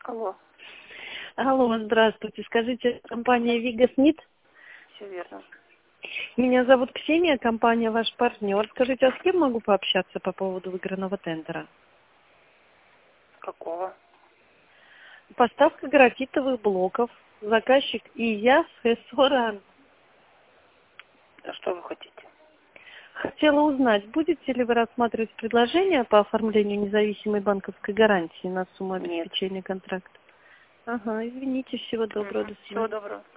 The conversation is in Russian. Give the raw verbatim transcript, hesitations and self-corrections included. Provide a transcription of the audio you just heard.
Алло. Алло, здравствуйте. Скажите, компания Вигас-Нит? Все верно. Меня зовут Ксения, компания ваш партнер. Скажите, а с кем могу пообщаться по поводу выигранного тендера? Какого? Поставка графитовых блоков. Заказчик и я с Соран. А что вы хотите? Хотела узнать, будете ли вы рассматривать предложение по оформлению независимой банковской гарантии на сумму Нет. обеспечения контракта? Ага, извините, всего доброго, Угу. до Всего свидания. доброго.